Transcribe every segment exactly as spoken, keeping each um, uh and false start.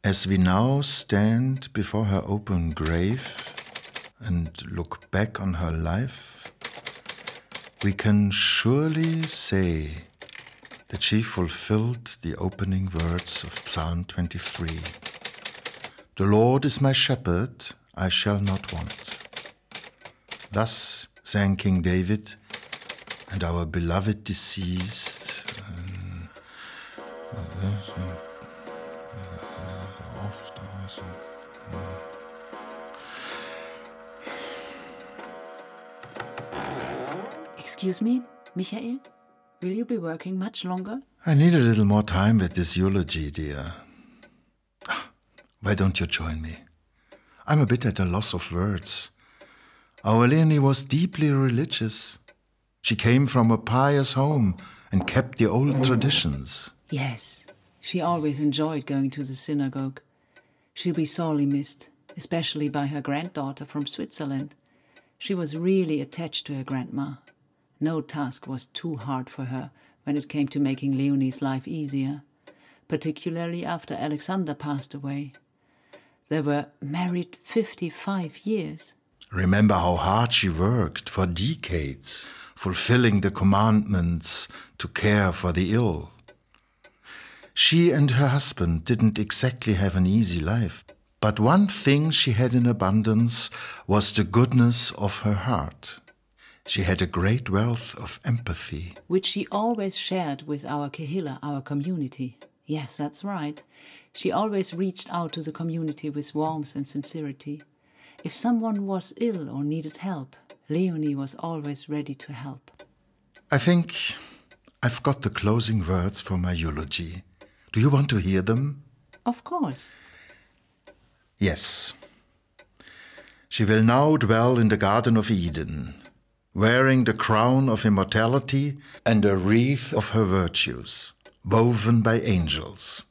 As we now stand before her open grave and look back on her life, we can surely say that she fulfilled the opening words of Psalm twenty-three. The Lord is my shepherd, I shall not want. Thus sang King David, and our beloved deceased um, Excuse me, Michael? Will you be working much longer? I need a little more time with this eulogy, dear. Why don't you join me? I'm a bit at a loss of words. Our Leonie was deeply religious. She came from a pious home and kept the old traditions. Yes, she always enjoyed going to the synagogue. She'll be sorely missed, especially by her granddaughter from Switzerland. She was really attached to her grandma. No task was too hard for her when it came to making Leonie's life easier, particularly after Alexander passed away. They were married fifty-five years. Remember how hard she worked for decades, fulfilling the commandments to care for the ill. She and her husband didn't exactly have an easy life, but one thing she had in abundance was the goodness of her heart. She had a great wealth of empathy, which she always shared with our Kehillah, our community. Yes, that's right. She always reached out to the community with warmth and sincerity. If someone was ill or needed help, Leonie was always ready to help. I think I've got the closing words for my eulogy. Do you want to hear them? Of course. Yes. She will now dwell in the Garden of Eden, wearing the crown of immortality and a wreath of her virtues, woven by angels.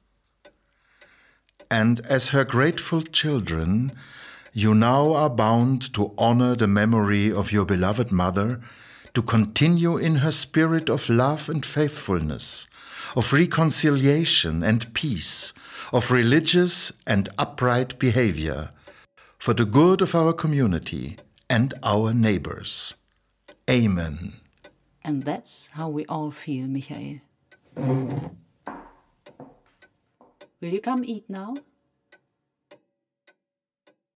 And as her grateful children, you now are bound to honor the memory of your beloved mother, to continue in her spirit of love and faithfulness, of reconciliation and peace, of religious and upright behavior, for the good of our community and our neighbors. Amen. And that's how we all feel, Michael. Will you come eat now?